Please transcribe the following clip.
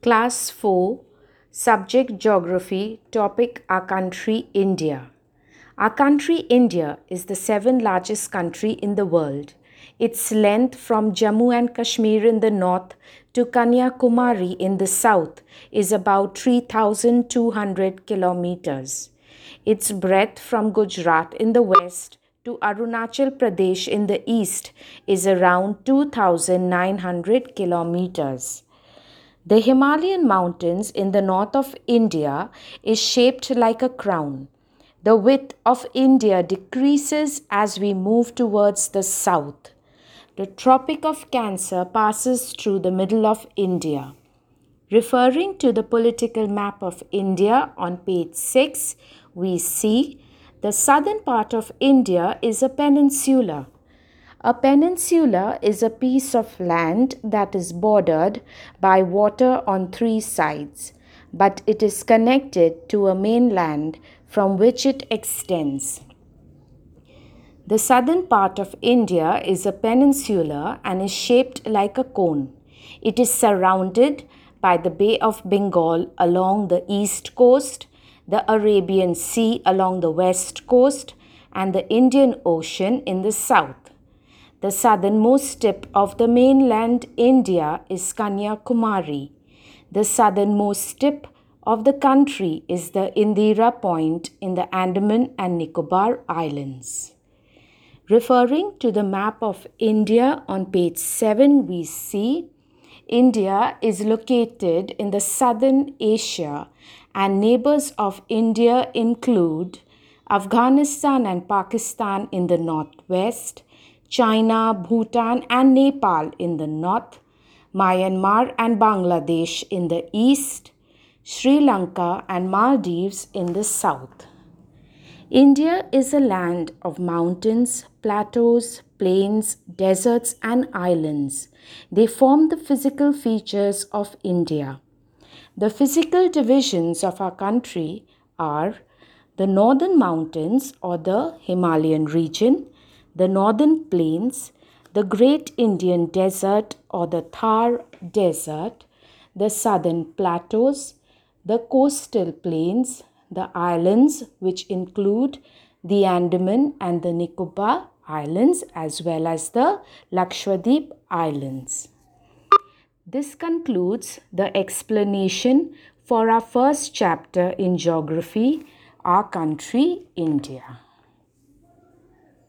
Class 4, Subject Geography, Topic Our Country, India. Our country, India, is the seventh largest country in the world. Its length from Jammu and Kashmir in the north to Kanyakumari in the south is about 3,200 kilometers. Its breadth from Gujarat in the west to Arunachal Pradesh in the east is around 2,900 kilometers. The Himalayan mountains in the north of India is shaped like a crown. The width of India decreases as we move towards the south. The Tropic of Cancer passes through the middle of India. Referring to the political map of India on page 6, we see the southern part of India is a peninsula. A peninsula is a piece of land that is bordered by water on three sides, but it is connected to a mainland from which it extends. The southern part of India is a peninsula and is shaped like a cone. It is surrounded by the Bay of Bengal along the east coast, the Arabian Sea along the west coast, and the Indian Ocean in the south. The southernmost tip of the mainland India is Kanyakumari. The southernmost tip of the country is the Indira Point in the Andaman and Nicobar Islands. Referring to the map of India on page 7, we see India is located in the southern Asia, and neighbors of India include Afghanistan and Pakistan in the northwest, China, Bhutan, and Nepal in the north, Myanmar and Bangladesh in the east, Sri Lanka and Maldives in the south. India is a land of mountains, plateaus, plains, deserts, and islands. They form the physical features of India. The physical divisions of our country are the northern mountains or the Himalayan region, the northern plains, the Great Indian Desert or the Thar Desert, the southern plateaus, the coastal plains, the islands which include the Andaman and the Nicobar Islands as well as the Lakshadweep Islands. This concludes the explanation for our first chapter in geography, Our Country, India.